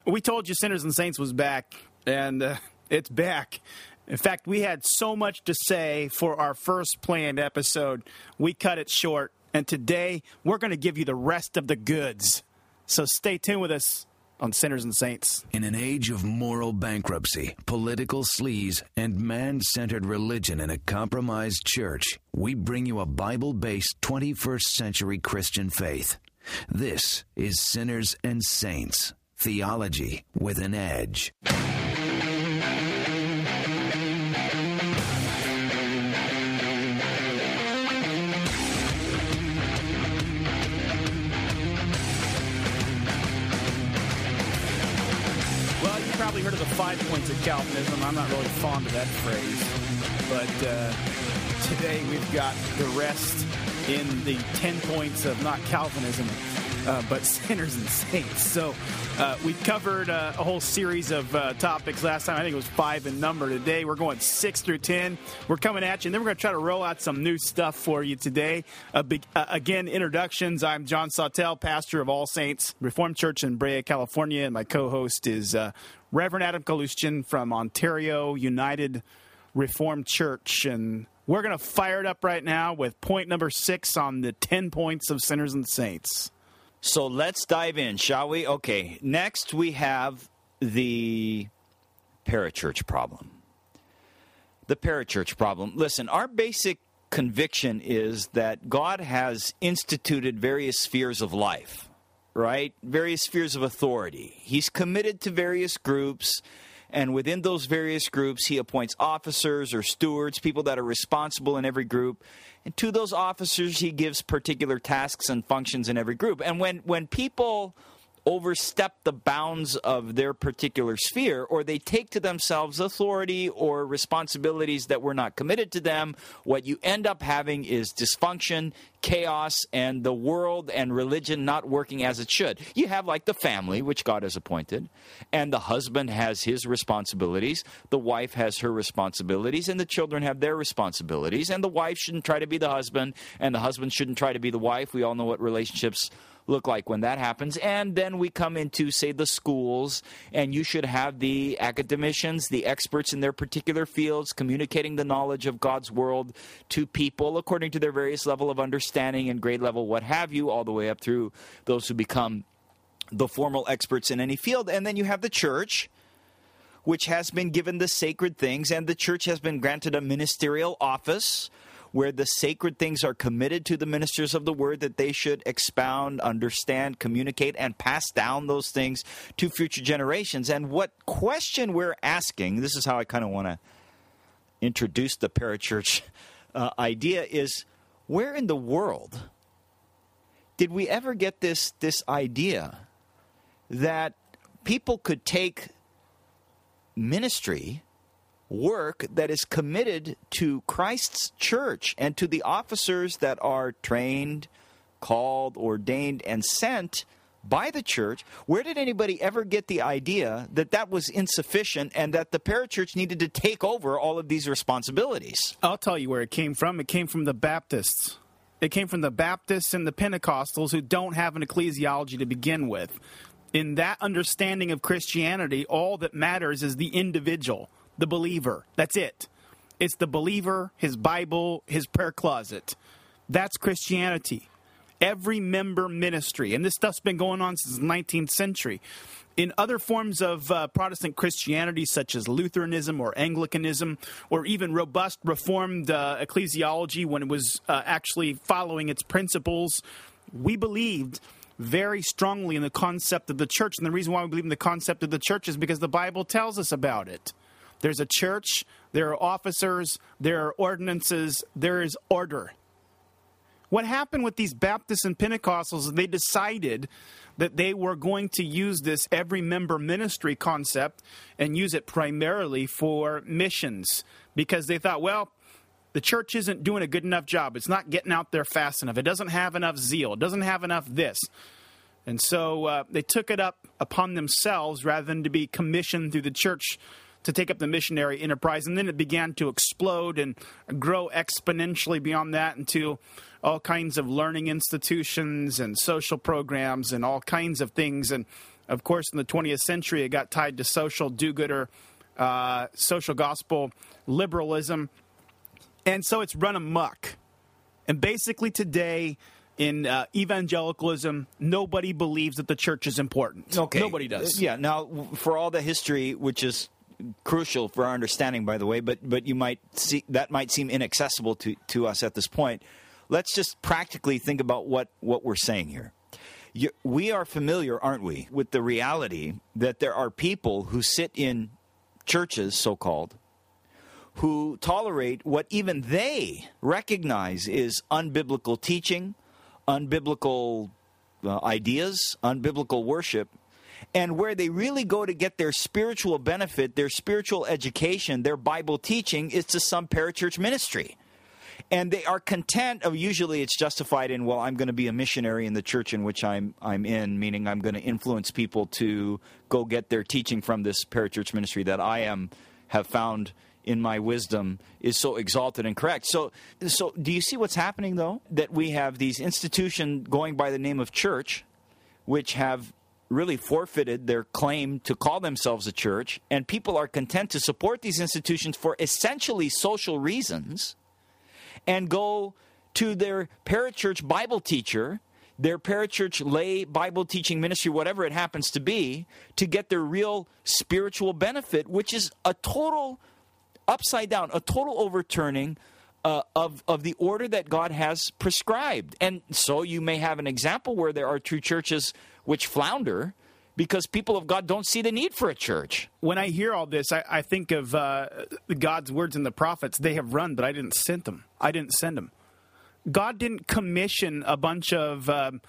We told you Sinners and Saints was back, and it's back. In fact, we had so much to say for our first planned episode, we cut it short. And today, we're going to give you the rest of the goods. So stay tuned with us on Sinners and Saints. In an age of moral bankruptcy, political sleaze, and man-centered religion in a compromised church, we bring you a Bible-based 21st century Christian faith. This is Sinners and Saints. Theology with an edge. Well, you probably heard of the 5 points of Calvinism. I'm not really fond of that phrase. But today we've got the rest in the 10 points of not Calvinism, but Sinners and Saints. So we covered a whole series of topics last time. I think it was 5 in number. Today we're going 6 through 10. We're coming at you, and then we're going to try to roll out some new stuff for you today. Again, introductions. I'm John Sawtelle, pastor of All Saints Reformed Church in Brea, California, and my co-host is Reverend Adam Kalustian from Ontario United Reformed Church. And we're going to fire it up right now with point number 6 on the 10 points of Sinners and Saints. So let's dive in, shall we? Okay, next we have the parachurch problem. The parachurch problem. Listen, our basic conviction is that God has instituted various spheres of life, right? Various spheres of authority. He's committed to various groups, and within those various groups, he appoints officers or stewards, people that are responsible in every group. And to those officers, he gives particular tasks and functions in every group. And when people overstep the bounds of their particular sphere, or they take to themselves authority or responsibilities that were not committed to them, what you end up having is dysfunction, chaos, and the world and religion not working as it should. You have like the family, which God has appointed, and the husband has his responsibilities, the wife has her responsibilities, and the children have their responsibilities, and the wife shouldn't try to be the husband, and the husband shouldn't try to be the wife. We all know what relationships look like when that happens. And then we come into, say, the schools, and you should have the academicians, the experts in their particular fields, communicating the knowledge of God's world to people according to their various level of understanding and grade level, what have you, all the way up through those who become the formal experts in any field. And then you have the church, which has been given the sacred things, and the church has been granted a ministerial office where the sacred things are committed to the ministers of the word, that they should expound, understand, communicate, and pass down those things to future generations. And what question we're asking, this is how I kind of want to introduce the parachurch idea, is where in the world did we ever get this idea that people could take ministry work that is committed to Christ's church and to the officers that are trained, called, ordained, and sent by the church? Where did anybody ever get the idea that that was insufficient and that the parachurch needed to take over all of these responsibilities? I'll tell you where it came from. It came from the Baptists. It came from the Baptists and the Pentecostals, who don't have an ecclesiology to begin with. In that understanding of Christianity, all that matters is the individual, the believer. That's it. It's the believer, his Bible, his prayer closet. That's Christianity. Every member ministry. And this stuff's been going on since the 19th century. In other forms of Protestant Christianity, such as Lutheranism or Anglicanism, or even robust Reformed ecclesiology, when it was actually following its principles, we believed very strongly in the concept of the church. And the reason why we believe in the concept of the church is because the Bible tells us about it. There's a church, there are officers, there are ordinances, there is order. What happened with these Baptists and Pentecostals is they decided that they were going to use this every member ministry concept and use it primarily for missions, because they thought, well, the church isn't doing a good enough job. It's not getting out there fast enough. It doesn't have enough zeal. It doesn't have enough this. And so they took it up upon themselves rather than to be commissioned through the church to take up the missionary enterprise. And then it began to explode and grow exponentially beyond that into all kinds of learning institutions and social programs and all kinds of things. And Of course, in the 20th century, it got tied to social do-gooder, social gospel liberalism. And so it's run amok. And basically today, in evangelicalism, nobody believes that the church is important. Okay. Nobody does. Yeah. Now, for all the history, which is crucial for our understanding, by the way, but you might see that might seem inaccessible to us at this point. Let's just practically think about what we're saying here. We are familiar, aren't we, with the reality that there are people who sit in churches, so-called, who tolerate what even they recognize is unbiblical teaching, unbiblical ideas, unbiblical worship, and where they really go to get their spiritual benefit, their spiritual education, their Bible teaching is to some parachurch ministry. And they are content of, usually it's justified in, well, I'm going to be a missionary in the church in which I'm in, meaning I'm going to influence people to go get their teaching from this parachurch ministry that I have found in my wisdom is so exalted and correct. So do you see what's happening, though? That we have these institutions going by the name of church, which have really forfeited their claim to call themselves a church, and people are content to support these institutions for essentially social reasons, and go to their parachurch Bible teacher, their parachurch lay Bible teaching ministry, whatever it happens to be, to get their real spiritual benefit, which is a total upside down, a total overturning of the order that God has prescribed. And so you may have an example where there are true churches which flounder because people of God don't see the need for a church. When I hear all this, I think of God's words in the prophets. They have run, but I didn't send them. I didn't send them. God didn't commission a bunch of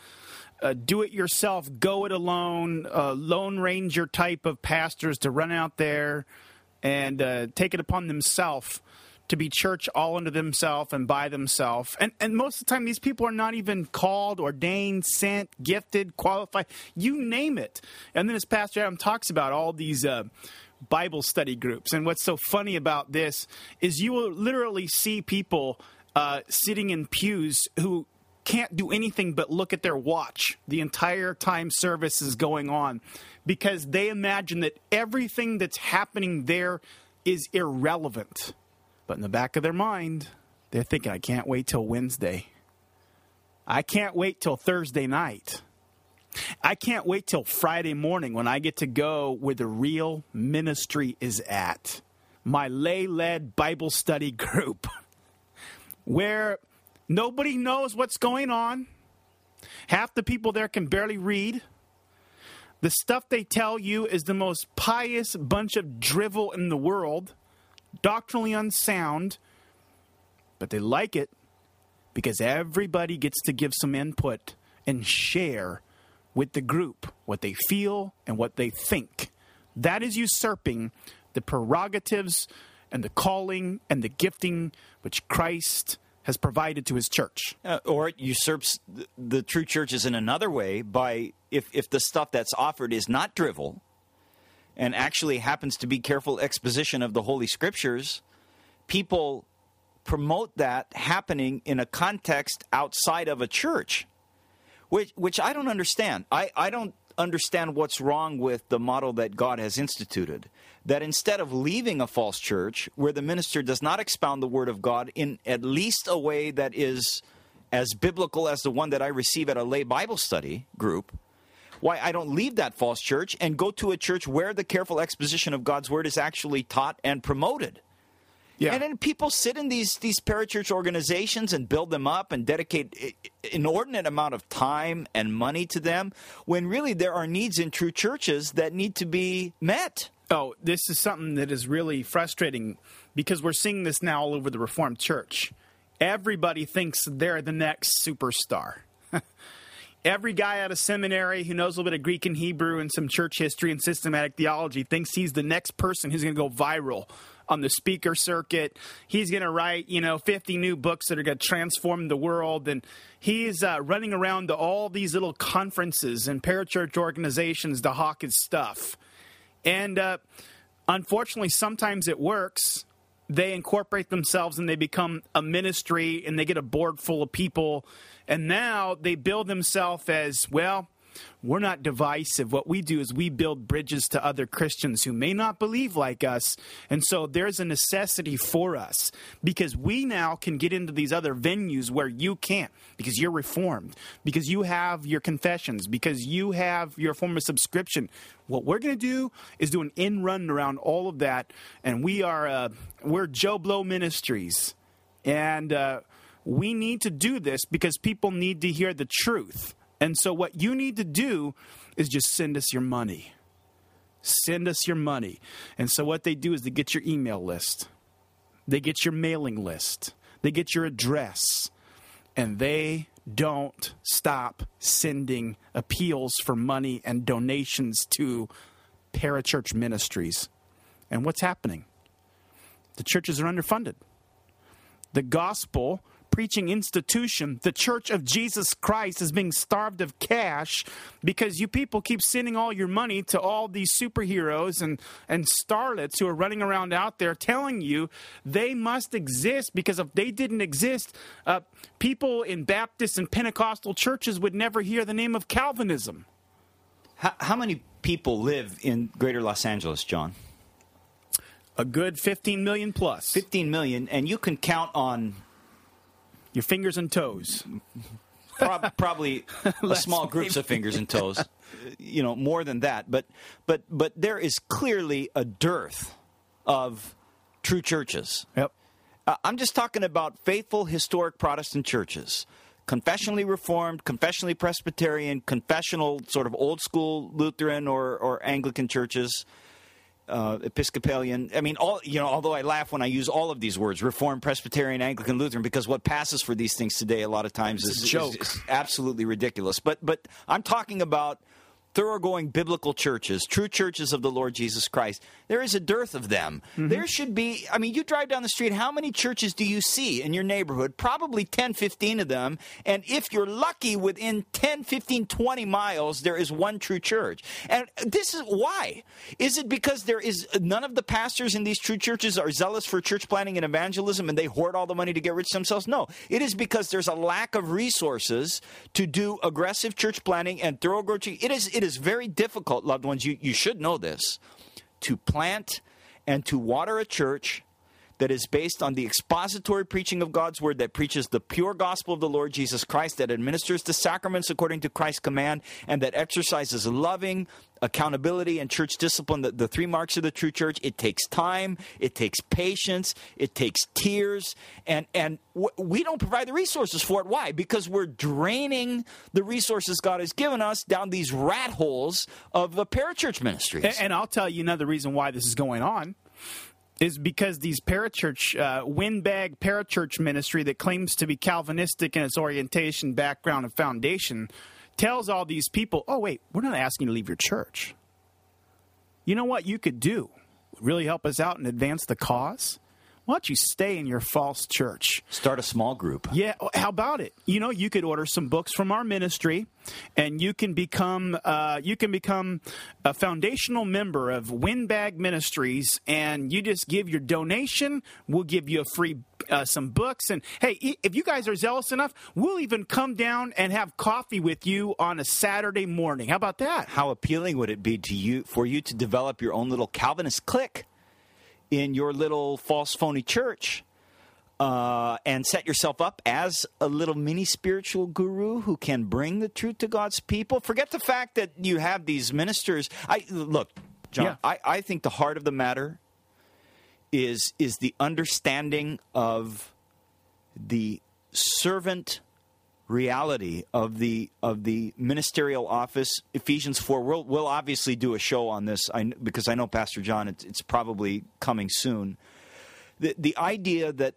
do-it-yourself, go-it-alone, Lone Ranger type of pastors to run out there and take it upon themselves to be church all unto themselves and by themselves. And most of the time, these people are not even called, ordained, sent, gifted, qualified, you name it. And then as Pastor Adam talks about all these Bible study groups. And what's so funny about this is you will literally see people sitting in pews who can't do anything but look at their watch the entire time service is going on because they imagine that everything that's happening there is irrelevant. But in the back of their mind, they're thinking, I can't wait till Wednesday. I can't wait till Thursday night. I can't wait till Friday morning when I get to go where the real ministry is at. My lay-led Bible study group where nobody knows what's going on. Half the people there can barely read. The stuff they tell you is the most pious bunch of drivel in the world. Doctrinally unsound, but they like it because everybody gets to give some input and share with the group what they feel and what they think. That is usurping the prerogatives and the calling and the gifting which Christ has provided to his church. Or it usurps the true churches in another way by if the stuff that's offered is not drivel, and actually happens to be careful exposition of the Holy Scriptures, people promote that happening in a context outside of a church, which I don't understand. I don't understand what's wrong with the model that God has instituted, that instead of leaving a false church where the minister does not expound the Word of God in at least a way that is as biblical as the one that I receive at a lay Bible study group, why I don't leave that false church and go to a church where the careful exposition of God's Word is actually taught and promoted. Yeah. And then people sit in these parachurch organizations and build them up and dedicate inordinate amount of time and money to them when really there are needs in true churches that need to be met. Oh, this is something that is really frustrating because we're seeing this now all over the Reformed Church. Everybody thinks they're the next superstar. Every guy out of seminary who knows a little bit of Greek and Hebrew and some church history and systematic theology thinks he's the next person who's going to go viral on the speaker circuit. He's going to write, 50 new books that are going to transform the world. And he's running around to all these little conferences and parachurch organizations to hawk his stuff. And unfortunately, sometimes it works. They incorporate themselves and they become a ministry and they get a board full of people. And now they build themselves as, well, we're not divisive. What we do is we build bridges to other Christians who may not believe like us. And so there's a necessity for us because we now can get into these other venues where you can't, because you're Reformed, because you have your confessions, because you have your form of subscription. What we're going to do is do an end run around all of that. And we're Joe Blow Ministries. And we need to do this because people need to hear the truth. And so what you need to do is just send us your money. Send us your money. And so what they do is they get your email list. They get your mailing list. They get your address. And they don't stop sending appeals for money and donations to parachurch ministries. And what's happening? The churches are underfunded. The gospel preaching institution, the Church of Jesus Christ, is being starved of cash because you people keep sending all your money to all these superheroes and starlets who are running around out there telling you they must exist, because if they didn't exist, people in Baptist and Pentecostal churches would never hear the name of Calvinism. How many people live in greater Los Angeles, John? A good 15 million plus. 15 million, and you can count on your fingers and toes. Probably a small groups of fingers and toes, more than that. But there is clearly a dearth of true churches. Yep. I'm just talking about faithful, historic Protestant churches. Confessionally Reformed, confessionally Presbyterian, confessional sort of old school Lutheran or Anglican churches. Episcopalian. I mean, although I laugh when I use all of these words, Reformed, Presbyterian, Anglican, Lutheran, because what passes for these things today a lot of times is absolutely ridiculous. But I'm talking about thoroughgoing biblical churches, true churches of the Lord Jesus Christ. There is a dearth of them. Mm-hmm. There should be, you drive down the street, how many churches do you see in your neighborhood? Probably 10, 15 of them. And if you're lucky, within 10, 15, 20 miles, there is one true church. And this is why. Is it because there is none of the pastors in these true churches are zealous for church planting and evangelism and they hoard all the money to get rich themselves? No. It is because there's a lack of resources to do aggressive church planting and thoroughgoing. It is very difficult, loved ones, you should know this, to plant and to water a church that is based on the expository preaching of God's word, that preaches the pure gospel of the Lord Jesus Christ, that administers the sacraments according to Christ's command, and that exercises loving accountability and church discipline, the three marks of the true church. It takes time, it takes patience, it takes tears, and we don't provide the resources for it. Why? Because we're draining the resources God has given us down these rat holes of the parachurch ministries. And I'll tell you another reason why this is going on is because these parachurch, windbag parachurch ministry that claims to be Calvinistic in its orientation, background, and foundation tells all these people, oh, wait, we're not asking you to leave your church. You know what you could do? Really help us out and advance the cause? Why don't you stay in your false church? Start a small group. Yeah, how about it? You could order some books from our ministry, and you can become a foundational member of Windbag Ministries, and you just give your donation. We'll give you a free some books, and hey, if you guys are zealous enough, we'll even come down and have coffee with you on a Saturday morning. How about that? How appealing would it be to you for you to develop your own little Calvinist clique in your little false phony church, and set yourself up as a little mini spiritual guru who can bring the truth to God's people? Forget the fact that you have these ministers. Look, John, yeah. I think the heart of the matter is the understanding of the servant reality of the ministerial office. Ephesians 4. We'll obviously do a show on this because I know Pastor John. It's probably coming soon. The idea that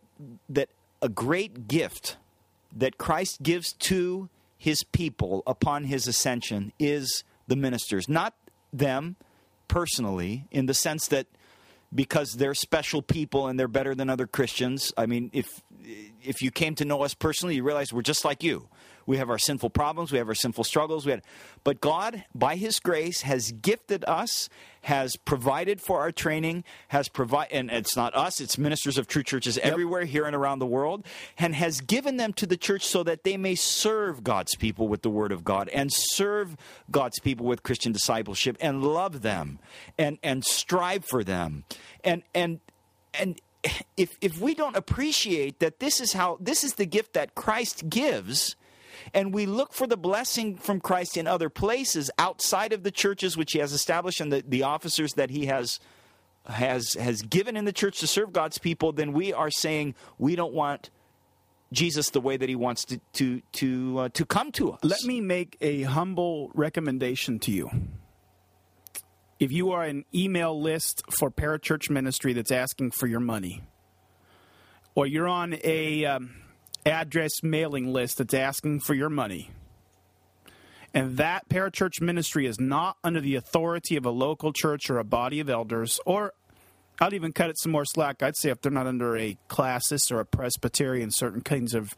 a great gift that Christ gives to his people upon his ascension is the ministers, not them personally, in the sense that because they're special people and they're better than other Christians. I mean, if if you came to know us personally, you realize we're just like you. We have our sinful problems. We have our sinful struggles. But God, by His grace, has gifted us, has provided for our training, and it's not us, it's ministers of true churches everywhere here and around the world, and has given them to the church so that they may serve God's people with the Word of God and serve God's people with Christian discipleship and love them and strive for them. And if we don't appreciate that this is the gift that Christ gives, and we look for the blessing from Christ in other places outside of the churches which He has established and the officers that He has given in the church to serve God's people, then we are saying we don't want Jesus the way that He wants to come to us. Let me make a humble recommendation to you. If you are an email list for parachurch ministry that's asking for your money, or you're on a address mailing list that's asking for your money, and that parachurch ministry is not under the authority of a local church or a body of elders, or I'd even cut it some more slack, I'd say if they're not under a Classist or a Presbyterian, certain kinds of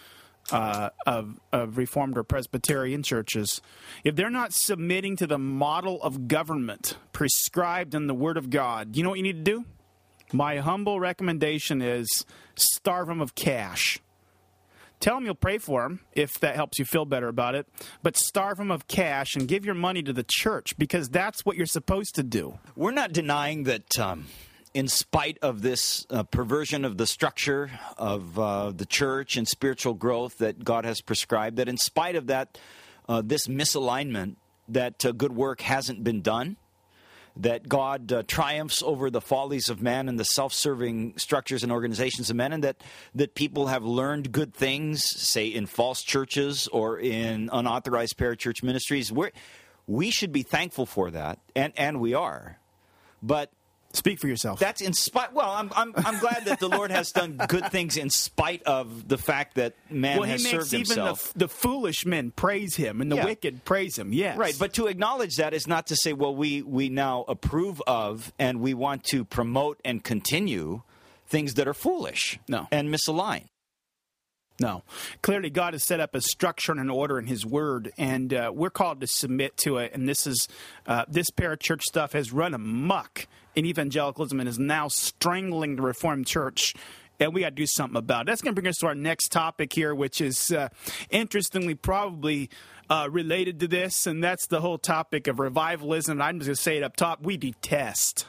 Reformed or Presbyterian churches, if they're not submitting to the model of government prescribed in the Word of God, you know what you need to do? My humble recommendation is starve them of cash. Tell them you'll pray for them if that helps you feel better about it, but starve them of cash and give your money to the church, because that's what you're supposed to do. We're not denying that in spite of this perversion of the structure of the church and spiritual growth that God has prescribed, that in spite of that, this misalignment, that good work hasn't been done, that God triumphs over the follies of man and the self-serving structures and organizations of men, and that people have learned good things, say in false churches or in unauthorized parachurch ministries. We should be thankful for that, and we are. But speak for yourself. That's in spite. Well, I'm glad that the Lord has done good things in spite of the fact that man has served himself. Well, He makes even the foolish men praise Him and the wicked praise Him. Yes, right. But to acknowledge that is not to say, well, we now approve of and we want to promote and continue things that are foolish, and misaligned. No. Clearly, God has set up a structure and an order in His Word, and we're called to submit to it. And this parachurch stuff has run amok in evangelicalism and is now strangling the Reformed Church, and we got to do something about it. That's going to bring us to our next topic here, which is interestingly probably related to this, and that's the whole topic of revivalism. I'm just going to say it up top. We detest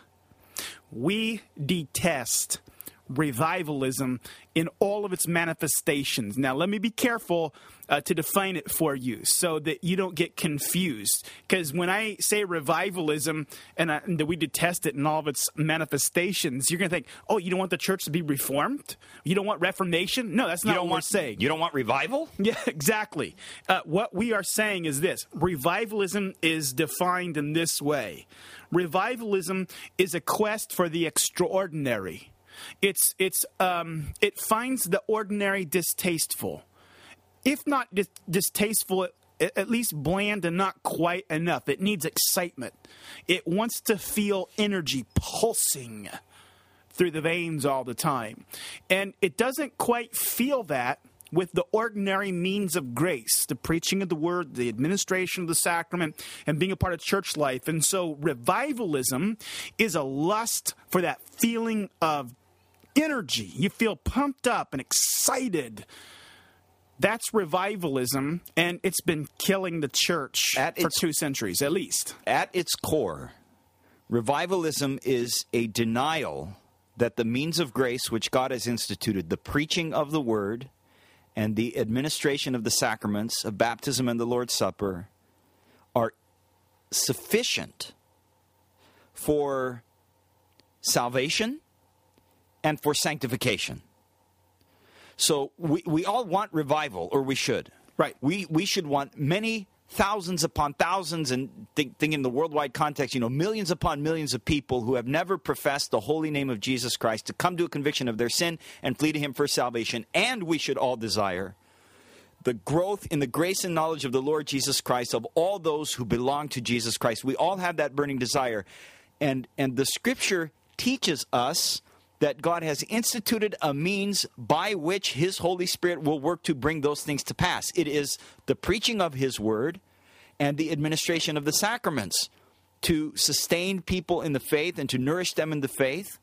revivalism in all of its manifestations. Now, let me be careful to define it for you so that you don't get confused. Because when I say revivalism and that we detest it in all of its manifestations, you're going to think, oh, you don't want the church to be reformed? You don't want reformation? No, that's not what we're saying. You don't want revival? Yeah, exactly. What we are saying is this. Revivalism is defined in this way. Revivalism is a quest for the extraordinary. It finds the ordinary distasteful. If not distasteful, at least bland and not quite enough. It needs excitement. It wants to feel energy pulsing through the veins all the time. And it doesn't quite feel that with the ordinary means of grace, the preaching of the word, the administration of the sacrament, and being a part of church life. And so revivalism is a lust for that feeling of energy. You feel pumped up and excited. That's revivalism, and it's been killing the church for 2 centuries, at least. At its core, revivalism is a denial that the means of grace which God has instituted, the preaching of the word and the administration of the sacraments of baptism and the Lord's Supper, are sufficient for salvation and for sanctification. So we all want revival, or we should. Right. We should want many thousands upon thousands, and thinking in the worldwide context, millions upon millions of people who have never professed the holy name of Jesus Christ to come to a conviction of their sin and flee to Him for salvation. And we should all desire the growth in the grace and knowledge of the Lord Jesus Christ of all those who belong to Jesus Christ. We all have that burning desire. And the Scripture teaches us that God has instituted a means by which His Holy Spirit will work to bring those things to pass. It is the preaching of His Word and the administration of the sacraments to sustain people in the faith and to nourish them in the faith.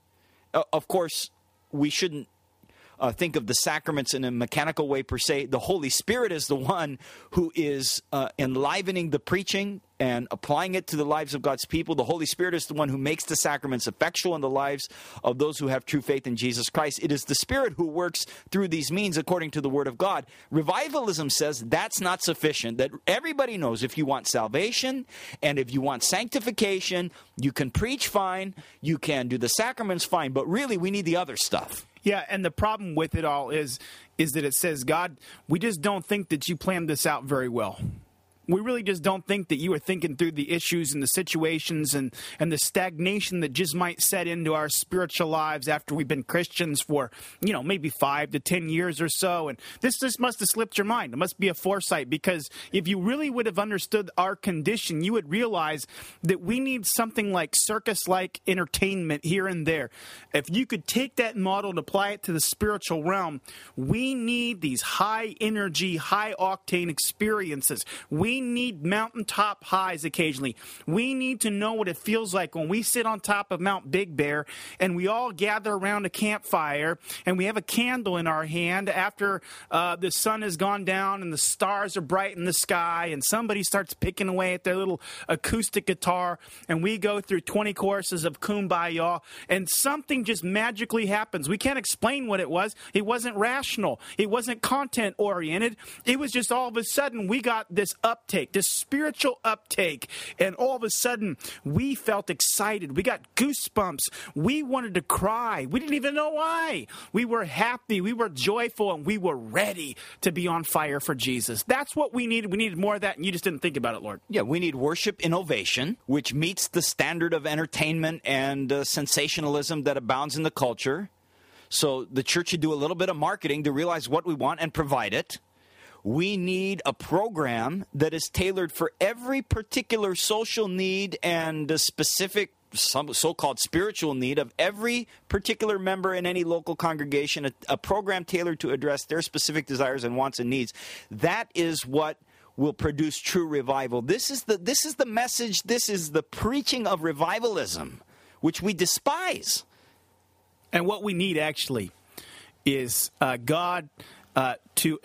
Of course, we shouldn't think of the sacraments in a mechanical way per se. The Holy Spirit is the one who is enlivening the preaching and applying it to the lives of God's people. The Holy Spirit is the one who makes the sacraments effectual in the lives of those who have true faith in Jesus Christ. It is the Spirit who works through these means according to the Word of God. Revivalism says that's not sufficient, that everybody knows if you want salvation and if you want sanctification, you can preach fine, you can do the sacraments fine, but really we need the other stuff. Yeah, and the problem with it all is that it says, God, we just don't think that you planned this out very well. We really just don't think that you were thinking through the issues and the situations and the stagnation that just might set into our spiritual lives after we've been Christians for, maybe 5 to 10 years or so. And this just must have slipped your mind. It must be a foresight, because if you really would have understood our condition, you would realize that we need something like circus-like entertainment here and there. If you could take that model and apply it to the spiritual realm, we need these high-energy, high-octane experiences. We need mountaintop highs occasionally. We need to know what it feels like when we sit on top of Mount Big Bear and we all gather around a campfire and we have a candle in our hand after the sun has gone down and the stars are bright in the sky, and somebody starts picking away at their little acoustic guitar, and we go through 20 courses of Kumbaya, and something just magically happens. We can't explain what it was. It wasn't rational. It wasn't content-oriented. It was just all of a sudden we got this uptake, this spiritual uptake, and all of a sudden we felt excited. We got goosebumps. We wanted to cry. We didn't even know why. We were happy. We were joyful, and we were ready to be on fire for Jesus. That's what we needed. We needed more of that, and you just didn't think about it, Lord. Yeah, we need worship innovation, which meets the standard of entertainment and sensationalism that abounds in the culture. So the church should do a little bit of marketing to realize what we want and provide it. We need a program that is tailored for every particular social need and specific some so-called spiritual need of every particular member in any local congregation, a program tailored to address their specific desires and wants and needs. That is what will produce true revival. This is the message, this is the preaching of revivalism, which we despise. And what we need actually is God to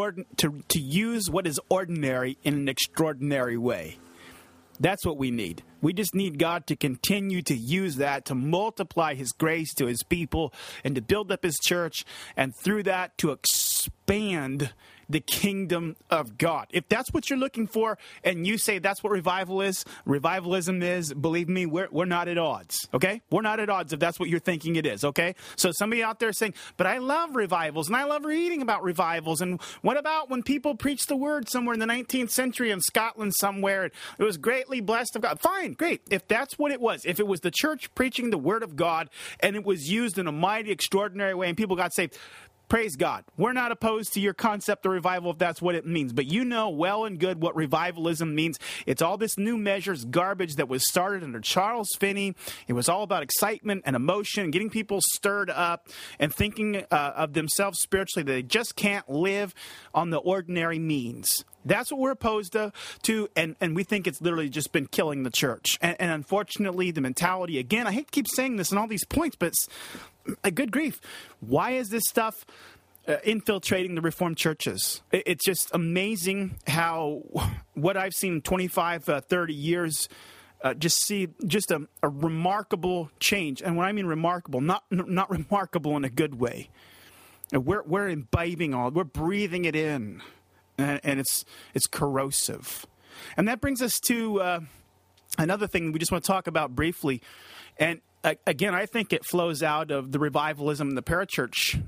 use what is ordinary in an extraordinary way. That's what we need. We just need God to continue to use that to multiply His grace to His people and to build up His church, and through that to expand the kingdom of God. If that's what you're looking for, and you say that's what revivalism is, believe me, we're not at odds, okay? We're not at odds if that's what you're thinking it is, okay? So somebody out there saying, but I love revivals, and I love reading about revivals, and what about when people preached the word somewhere in the 19th century in Scotland somewhere, and it was greatly blessed of God? Fine, great. If that's what it was, if it was the church preaching the word of God, and it was used in a mighty, extraordinary way, and people got saved, praise God. We're not opposed to your concept of revival if that's what it means. But you know well and good what revivalism means. It's all this new measures garbage that was started under Charles Finney. It was all about excitement and emotion, getting people stirred up and thinking of themselves spiritually. They just can't live on the ordinary means. That's what we're opposed to, and we think it's literally just been killing the church. And unfortunately, the mentality, again, I hate to keep saying this in all these points, but it's a good grief. Why is this stuff infiltrating the Reformed churches? It's just amazing how what I've seen in 25, 30 years, just a remarkable change. And when I mean remarkable, not remarkable in a good way. We're imbibing we're breathing it in. And it's corrosive. And that brings us to another thing we just want to talk about briefly. And again, I think it flows out of the revivalism and the parachurch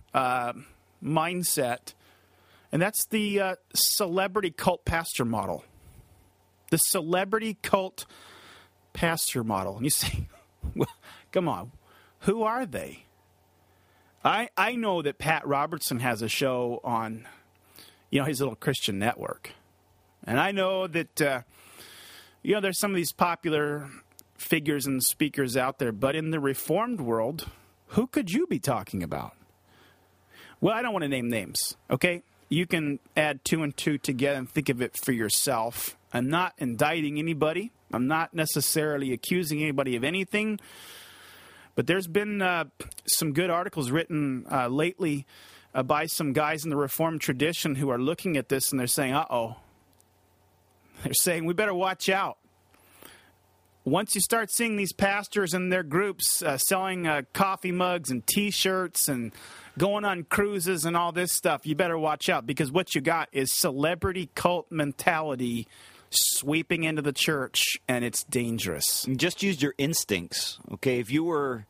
mindset. And that's the celebrity cult pastor model. The celebrity cult pastor model. And you say, well, come on, who are they? I know that Pat Robertson has a show on his little Christian network. And I know that, there's some of these popular figures and speakers out there, but in the Reformed world, Who could you be talking about? Well, I don't want to name names, okay? You can add 2 and 2 together and think of it for yourself. I'm not indicting anybody. I'm not necessarily accusing anybody of anything. But there's been some good articles written lately by some guys in the Reformed tradition who are looking at this and they're saying, uh-oh. They're saying, we better watch out. Once you start seeing these pastors and their groups selling coffee mugs and T-shirts and going on cruises and all this stuff, you better watch out, because what you got is celebrity cult mentality sweeping into the church, and it's dangerous. Just use your instincts, okay? If you were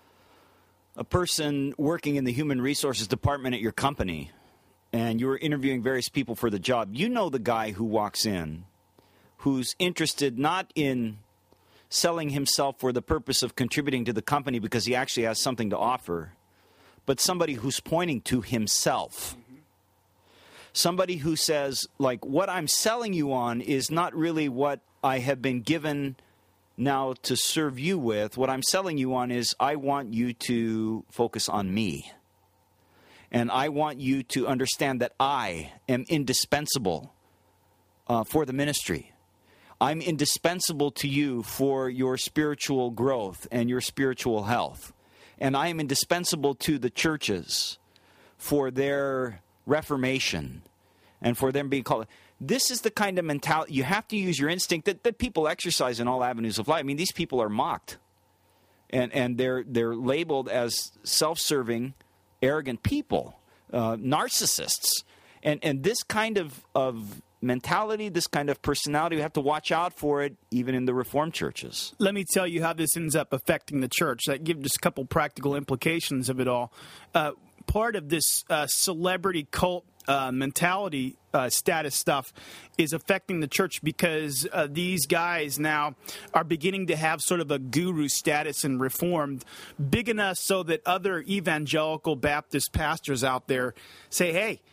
a person working in the human resources department at your company and you were interviewing various people for the job, you know the guy who walks in who's interested not in selling himself for the purpose of contributing to the company because he actually has something to offer, but somebody who's pointing to himself. Somebody who says, like, what I'm selling you on is not really what I have been given now to serve you with. What I'm selling you on is I want you to focus on me. And I want you to understand that I am indispensable for the ministry. I'm indispensable to you for your spiritual growth and your spiritual health. And I am indispensable to the churches for their reformation and for them being called. This is the kind of mentality. You have to use your instinct that people exercise in all avenues of life. I mean, these people are mocked. And they're labeled as self-serving, arrogant people, narcissists. And this kind of mentality, this kind of personality, we have to watch out for it even in the Reformed churches. Let me tell you how this ends up affecting the church. I give just a couple practical implications of it all. Part of this celebrity cult mentality status stuff is affecting the church because these guys now are beginning to have sort of a guru status in Reformed, big enough so that other evangelical Baptist pastors out there say, hey,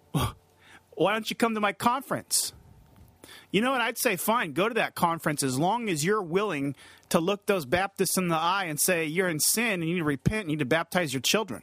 why don't you come to my conference? You know what? I'd say, fine, go to that conference as long as you're willing to look those Baptists in the eye and say, you're in sin and you need to repent and you need to baptize your children.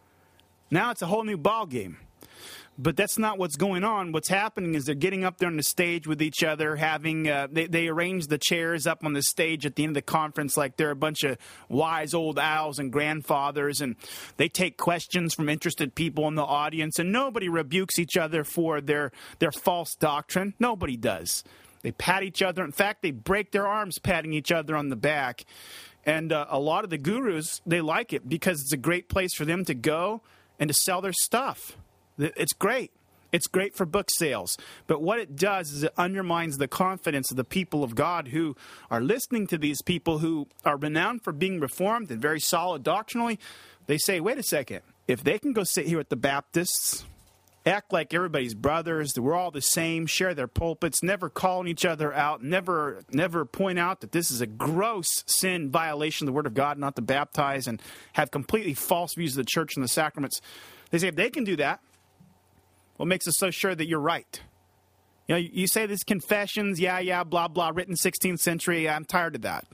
Now it's a whole new ball game. But that's not what's going on. What's happening is they're getting up there on the stage with each other, having they arrange the chairs up on the stage at the end of the conference like they're a bunch of wise old owls and grandfathers, and they take questions from interested people in the audience, and nobody rebukes each other for their false doctrine. Nobody does. They pat each other. In fact, they break their arms patting each other on the back. And a lot of the gurus, they like it because it's a great place for them to go and to sell their stuff. It's great. It's great for book sales. But what it does is it undermines the confidence of the people of God who are listening to these people who are renowned for being reformed and very solid doctrinally. They say, wait a second. If they can go sit here at the Baptists, act like everybody's brothers, that we're all the same, share their pulpits, never calling each other out, never point out that this is a gross sin violation of the Word of God not to baptize, and have completely false views of the church and the sacraments. They say, if they can do that, what makes us so sure that you're right? You know, you say these confessions, blah, blah, written 16th century, I'm tired of that.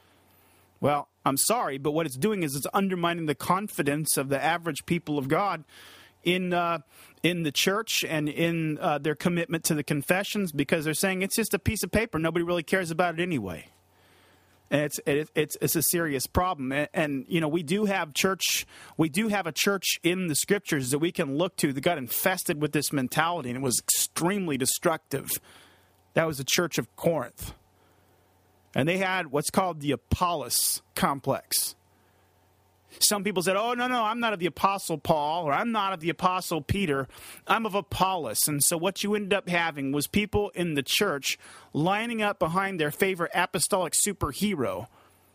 Well, I'm sorry, but what it's doing is it's undermining the confidence of the average people of God in the church and in their commitment to the confessions, because they're saying it's just a piece of paper. Nobody really cares about it anyway. And it's a serious problem. And you know, we do have a church in the scriptures that we can look to that got infested with this mentality, and it was extremely destructive. That was the church of Corinth. And they had what's called the Apollos complex. Some people said, oh, no, I'm not of the Apostle Paul, or I'm not of the Apostle Peter, I'm of Apollos. And so what you ended up having was people in the church lining up behind their favorite apostolic superhero,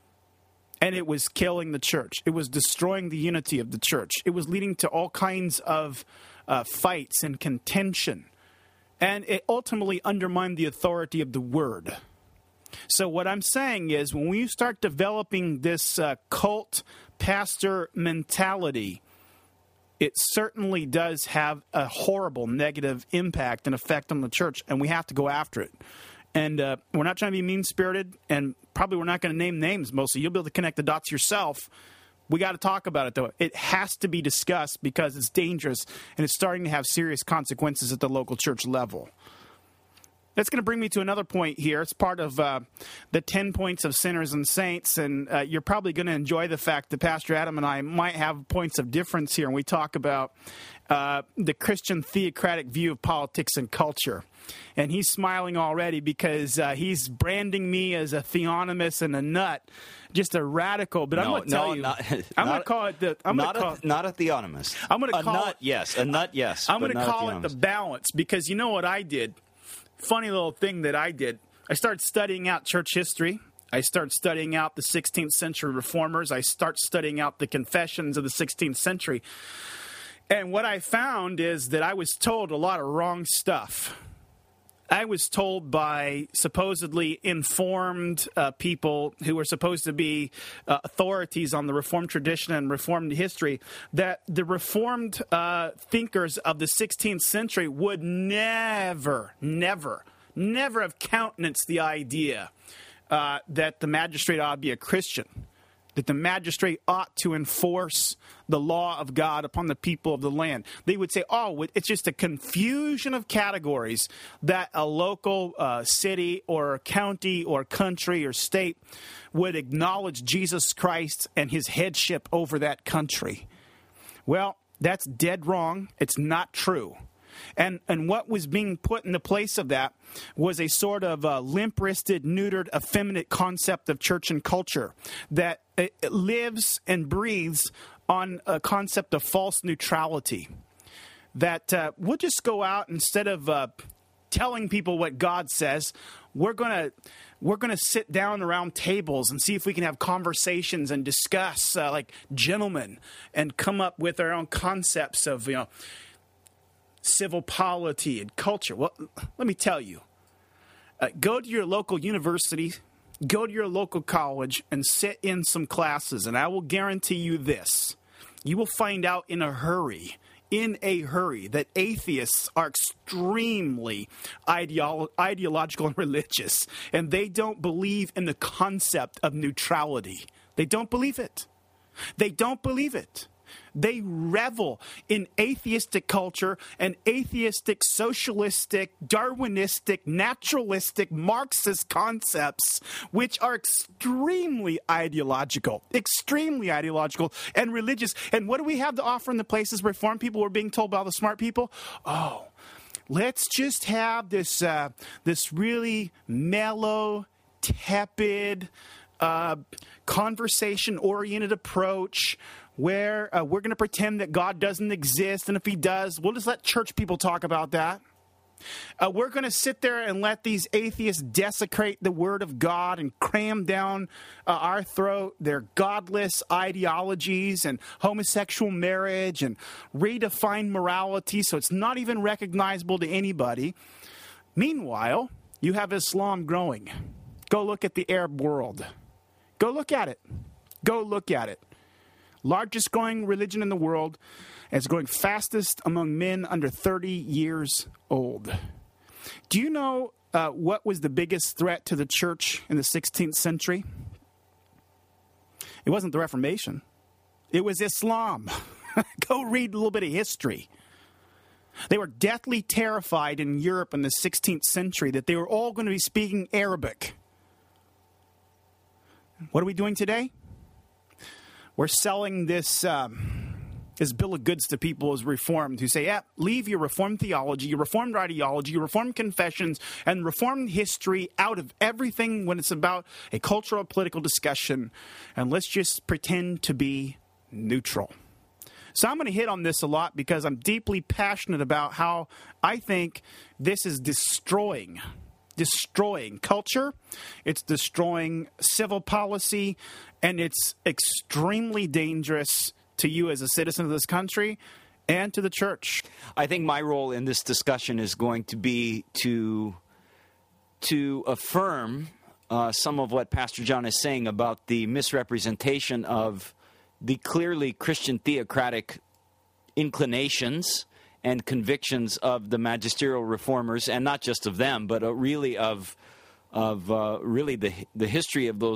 and it was killing the church. It was destroying the unity of the church. It was leading to all kinds of fights and contention, and it ultimately undermined the authority of the Word. So what I'm saying is, when we start developing this cult pastor mentality, it certainly does have a horrible negative impact and effect on the church, and we have to go after it. And we're not trying to be mean-spirited, and probably we're not going to name names mostly. You'll be able to connect the dots yourself. We got to talk about it, though. It has to be discussed because it's dangerous and it's starting to have serious consequences at the local church level. That's going to bring me to another point here. It's part of the 10 points of sinners and saints, and you're probably going to enjoy the fact that Pastor Adam and I might have points of difference here when we talk about the Christian theocratic view of politics and culture. And he's smiling already because he's branding me as a theonomist and a nut, just a radical. But I'm going to tell you, I'm going to call it the. Not a theonomist. I'm going to call a nut. Yes, a nut. Yes. I'm going to call it the balance, because you know what I did. Funny little thing that I did. I started studying out church history. I started studying out the 16th century reformers. I started studying out the confessions of the 16th century. And what I found is that I was told a lot of wrong stuff. I was told by supposedly informed people who were supposed to be authorities on the Reformed tradition and Reformed history that the Reformed thinkers of the 16th century would never have countenanced the idea that the magistrate ought to be a Christian, that the magistrate ought to enforce the law of God upon the people of the land. They would say, oh, it's just a confusion of categories that a local city or county or country or state would acknowledge Jesus Christ and his headship over that country. Well, that's dead wrong. It's not true. And what was being put in the place of that was a sort of limp-wristed, neutered, effeminate concept of church and culture that it lives and breathes on a concept of false neutrality. That we'll just go out, instead of telling people what God says, we're gonna sit down around tables and see if we can have conversations and discuss like gentlemen and come up with our own concepts of, civil polity and culture. Well, let me tell you, go to your local university, go to your local college, and sit in some classes, and I will guarantee you this. You will find out in a hurry, that atheists are extremely ideological and religious, and they don't believe in the concept of neutrality. They don't believe it. They don't believe it. They revel in atheistic culture and atheistic, socialistic, Darwinistic, naturalistic, Marxist concepts, which are extremely ideological and religious. And what do we have to offer in the places Reformed people were being told by all the smart people? Oh, let's just have this really mellow, tepid, conversation-oriented approach where we're going to pretend that God doesn't exist, and if he does, we'll just let church people talk about that. We're going to sit there and let these atheists desecrate the Word of God and cram down our throat their godless ideologies and homosexual marriage and redefine morality so it's not even recognizable to anybody. Meanwhile, you have Islam growing. Go look at the Arab world. Go look at it. Go look at it. Largest growing religion in the world, and it's growing fastest among men under 30 years old. Do you know what was the biggest threat to the church in the 16th century? It wasn't the Reformation. It was Islam. Go read a little bit of history. They were deathly terrified in Europe in the 16th century that they were all going to be speaking Arabic. What are we doing today? We're selling this bill of goods to people as Reformed who say, yeah, leave your Reformed theology, your Reformed ideology, your Reformed confessions, and Reformed history out of everything when it's about a cultural political discussion, and let's just pretend to be neutral. So I'm going to hit on this a lot because I'm deeply passionate about how I think this is destroying culture, it's destroying civil policy, and it's extremely dangerous to you as a citizen of this country and to the church. I think my role in this discussion is going to be to affirm some of what Pastor John is saying about the misrepresentation of the clearly Christian theocratic inclinations and convictions of the magisterial reformers, and not just of them, but really of really the history of those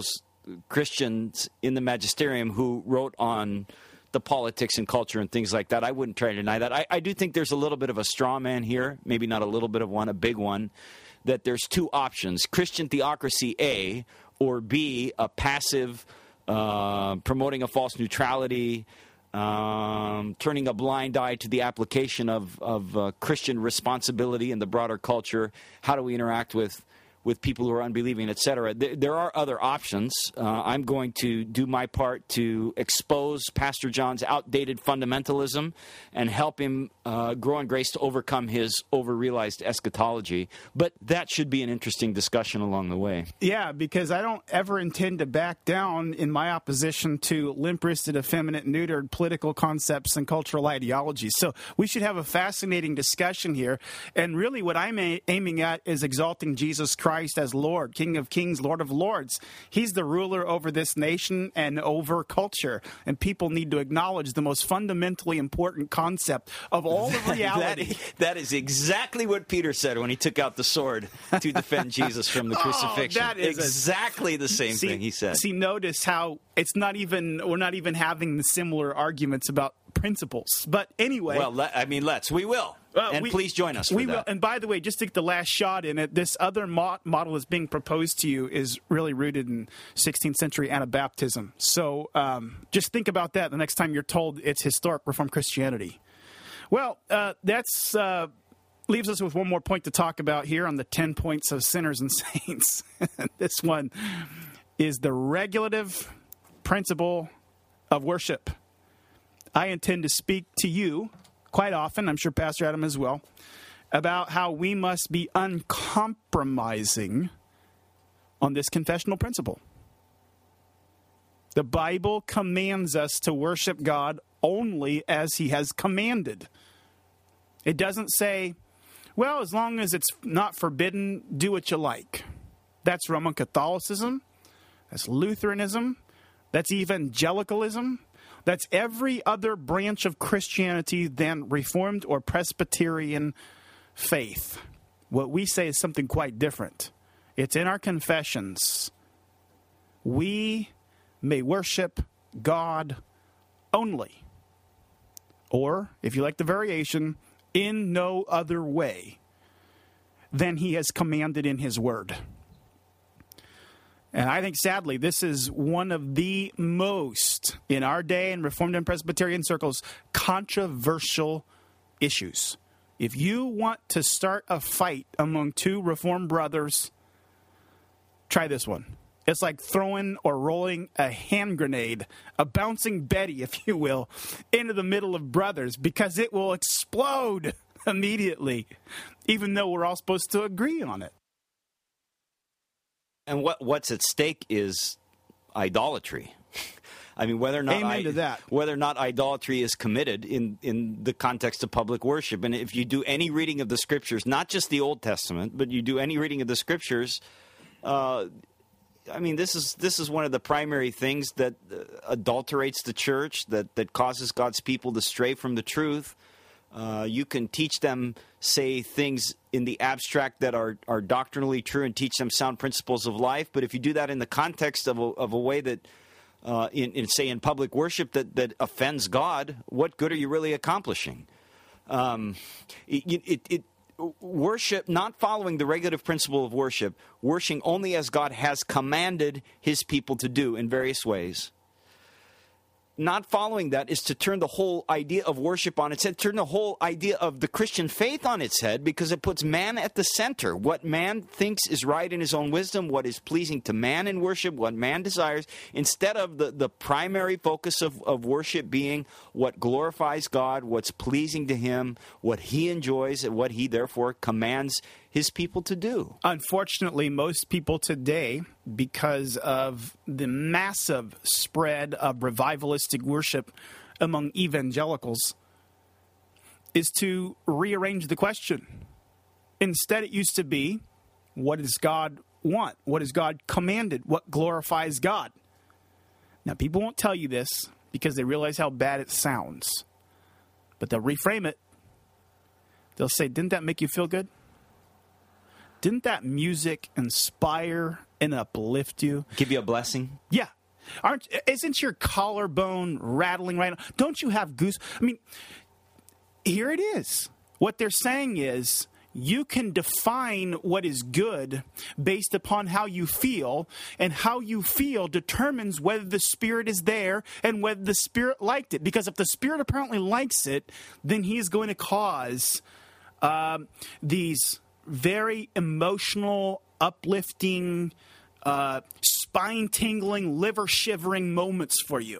Christians in the magisterium who wrote on the politics and culture and things like that. I wouldn't try to deny that. I do think there's a little bit of a straw man here, maybe not a little bit of one, a big one, that there's two options: Christian theocracy A, or B, a passive, promoting a false neutrality, turning a blind eye to the application of Christian responsibility in the broader culture. How do we interact with people who are unbelieving, etc.? There are other options. I'm going to do my part to expose Pastor John's outdated fundamentalism and help him grow in grace to overcome his over-realized eschatology. But that should be an interesting discussion along the way. Yeah, because I don't ever intend to back down in my opposition to limp-wristed, effeminate, neutered political concepts and cultural ideologies. So we should have a fascinating discussion here. And really what I'm aiming at is exalting Jesus Christ as Lord, King of Kings, Lord of Lords. He's the ruler over this nation and over culture. And people need to acknowledge the most fundamentally important concept of all of reality. That is exactly what Peter said when he took out the sword to defend Jesus from the crucifixion. That is exactly the same thing he said. See, notice how we're not even having the similar arguments about principles. But anyway. Well, we will. Please join us for that. Will. And by the way, just to get the last shot in it, this other model that's being proposed to you is really rooted in 16th century Anabaptism. So just think about that the next time you're told it's historic Reformed Christianity. Well, that's leaves us with one more point to talk about here on the 10 points of sinners and saints. This one is the regulative principle of worship. I intend to speak to you quite often, I'm sure Pastor Adam as well, about how we must be uncompromising on this confessional principle. The Bible commands us to worship God only as he has commanded. It doesn't say, well, as long as it's not forbidden, do what you like. That's Roman Catholicism. That's Lutheranism. That's evangelicalism. That's every other branch of Christianity than Reformed or Presbyterian faith. What we say is something quite different. It's in our confessions. We may worship God only. Or, if you like the variation, in no other way than he has commanded in his word. And I think, sadly, this is one of the most, in our day in Reformed and Presbyterian circles, controversial issues. If you want to start a fight among two Reformed brothers, try this one. It's like throwing or rolling a hand grenade, a bouncing Betty, if you will, into the middle of brothers, because it will explode immediately, even though we're all supposed to agree on it. And what's at stake is idolatry. I mean, whether or not idolatry is committed in the context of public worship. And if you do any reading of the Scriptures, not just the Old Testament, but you do any reading of the Scriptures, this is one of the primary things that adulterates the church, that causes God's people to stray from the truth. You can teach them, say, things in the abstract that are doctrinally true and teach them sound principles of life. But if you do that in the context of a way that, in public worship, that offends God, what good are you really accomplishing? Worship, not following the regulative principle of worship, worshiping only as God has commanded his people to do in various ways. Not following that is to turn the whole idea of worship on its head, turn the whole idea of the Christian faith on its head, because it puts man at the center. What man thinks is right in his own wisdom, what is pleasing to man in worship, what man desires, instead of the primary focus of worship being what glorifies God, what's pleasing to him, what he enjoys, and what he therefore commands his people to do. Unfortunately, most people today, because of the massive spread of revivalistic worship among evangelicals, is to rearrange the question. Instead, it used to be, what does God want? What has God commanded? What glorifies God? Now, people won't tell you this because they realize how bad it sounds. But they'll reframe it. They'll say, didn't that make you feel good? Didn't that music inspire and uplift you. Give you a blessing? Yeah. Isn't your collarbone rattling right now? Don't you have goose? I mean, here it is. What they're saying is you can define what is good based upon how you feel, and how you feel determines whether the Spirit is there and whether the Spirit liked it. Because if the Spirit apparently likes it, then He's going to cause these very emotional, uplifting, spine-tingling, liver-shivering moments for you.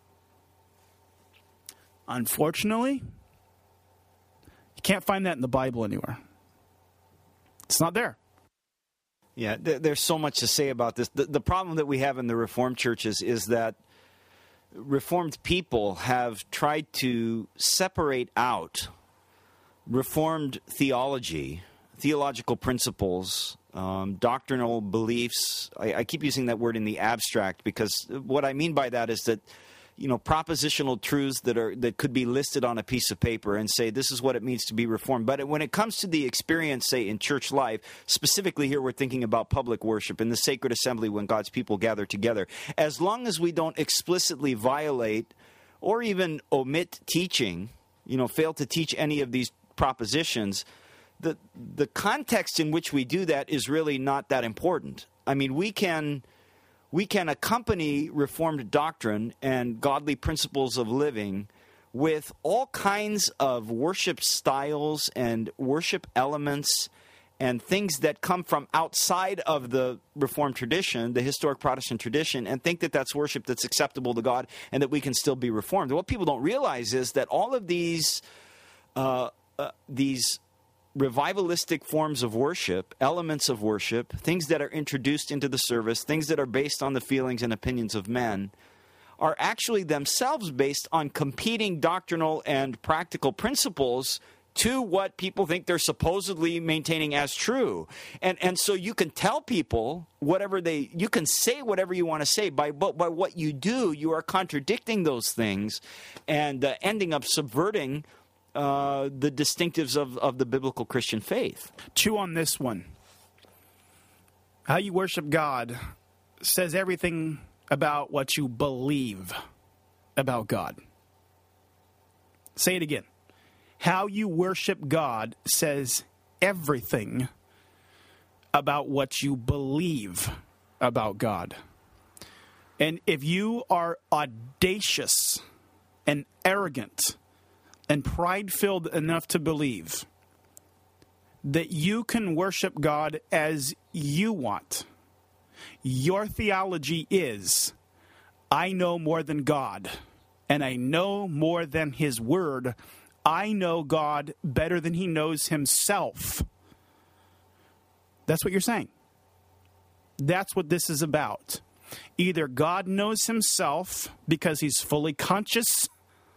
Unfortunately, you can't find that in the Bible anywhere. It's not there. Yeah, there's so much to say about this. The problem that we have in the Reformed churches is that Reformed people have tried to separate out Reformed theology, theological principles, doctrinal beliefs. I keep using that word in the abstract because what I mean by that is that, propositional truths that could be listed on a piece of paper and say this is what it means to be Reformed. But when it comes to the experience, say, in church life, specifically here we're thinking about public worship in the sacred assembly when God's people gather together, as long as we don't explicitly violate or even omit teaching, fail to teach any of these propositions, the context in which we do that is really not that important. I mean, we can accompany Reformed doctrine and godly principles of living with all kinds of worship styles and worship elements and things that come from outside of the Reformed tradition, the historic Protestant tradition, and think that that's worship that's acceptable to God and that we can still be Reformed. What people don't realize is that all of these revivalistic forms of worship, elements of worship, things that are introduced into the service, things that are based on the feelings and opinions of men, are actually themselves based on competing doctrinal and practical principles to what people think they're supposedly maintaining as true. And so you can tell people you can say whatever you want to say, but by what you do, you are contradicting those things and ending up subverting the distinctives of the biblical Christian faith. Chew on this one. How you worship God says everything about what you believe about God. Say it again. How you worship God says everything about what you believe about God. And if you are audacious and arrogant and pride-filled enough to believe that you can worship God as you want, your theology is, I know more than God, and I know more than His Word. I know God better than He knows Himself. That's what you're saying. That's what this is about. Either God knows Himself because He's fully conscious,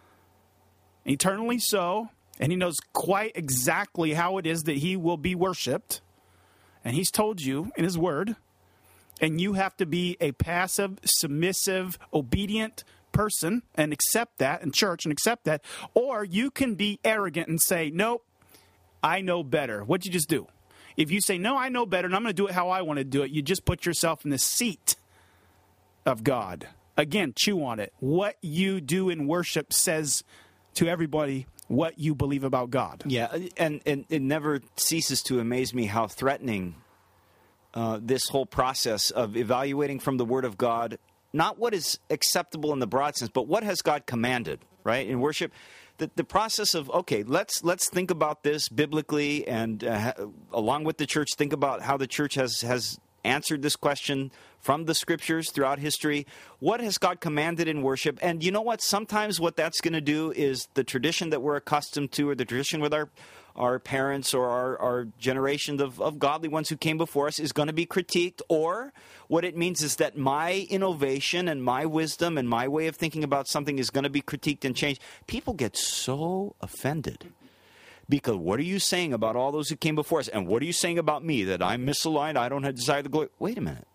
eternally so, and He knows quite exactly how it is that He will be worshipped, and He's told you in His Word, and you have to be a passive, submissive, obedient person and accept that, in church and accept that, or you can be arrogant and say, nope, I know better. What'd you just do? If you say, no, I know better, and I'm going to do it how I want to do it, you just put yourself in the seat of God. Again, chew on it. What you do in worship says to everybody what you believe about God. Yeah, and it never ceases to amaze me how threatening this whole process of evaluating from the Word of God, not what is acceptable in the broad sense, but what has God commanded, right? In worship, the process of, okay, let's think about this biblically, and along with the church, think about how the church has answered this question from the Scriptures throughout history. What has God commanded in worship? And you know what? Sometimes what that's going to do is the tradition that we're accustomed to, or the tradition with our parents or our generation of godly ones who came before us, is going to be critiqued. Or what it means is that my innovation and my wisdom and my way of thinking about something is going to be critiqued and changed. People get so offended. Because what are you saying about all those who came before us? And what are you saying about me, that I'm misaligned, I don't have desire the glory? Wait a minute.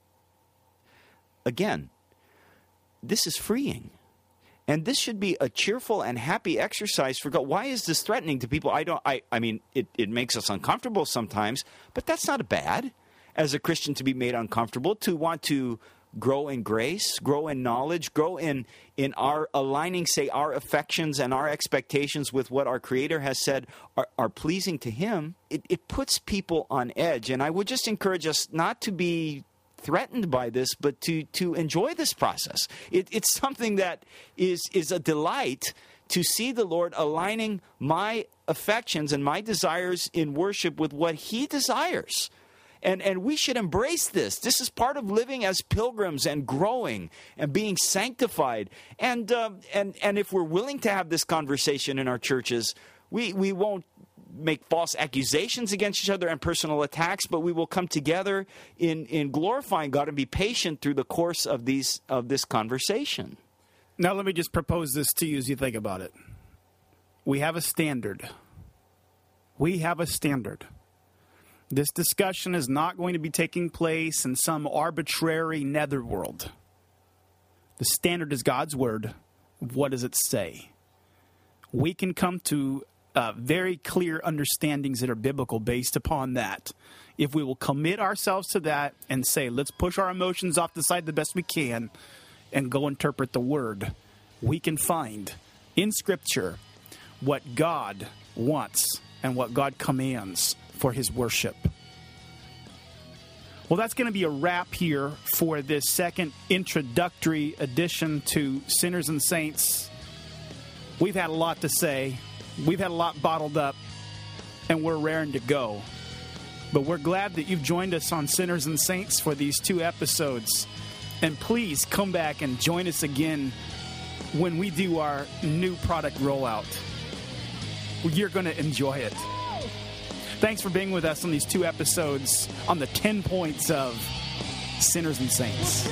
Again, this is freeing. And this should be a cheerful and happy exercise for God. Why is this threatening to people? I mean, it makes us uncomfortable sometimes, but that's not bad. as a Christian to be made uncomfortable, to want to grow in grace, grow in knowledge, grow in our aligning, say, our affections and our expectations with what our Creator has said are pleasing to Him. It puts people on edge. And I would just encourage us not to be threatened by this, but to enjoy this process. It's something that is a delight to see the Lord aligning my affections and my desires in worship with what He desires. And we should embrace this. This is part of living as pilgrims and growing and being sanctified. And if we're willing to have this conversation in our churches, we won't make false accusations against each other and personal attacks, but we will come together in glorifying God and be patient through the course of this conversation. Now let me just propose this to you as you think about it. We have a standard. We have a standard. This discussion is not going to be taking place in some arbitrary netherworld. The standard is God's word. What does it say? We can come to very clear understandings that are biblical based upon that. If we will commit ourselves to that and say, let's push our emotions off the side the best we can and go interpret the word, we can find in Scripture what God wants and what God commands for His worship. Well, that's going to be a wrap here for this second introductory edition to Sinners and Saints. We've had a lot to say. We've had a lot bottled up, and we're raring to go. But we're glad that you've joined us on Sinners and Saints for these 2 episodes. And please come back and join us again when we do our new product rollout. You're going to enjoy it. Thanks for being with us on these 2 episodes on the 10 points of Sinners and Saints.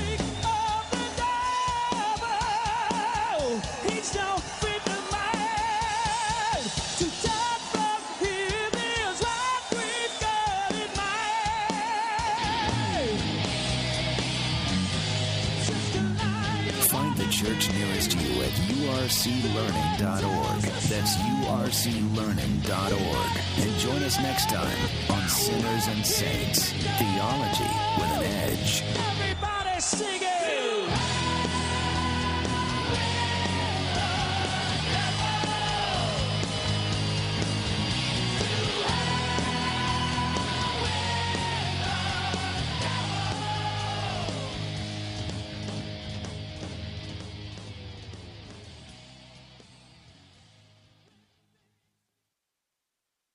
Find the church nearest you at urclearning.org. That's urclearning.org. And join us next time on Sinners and Saints, Theology with an Edge.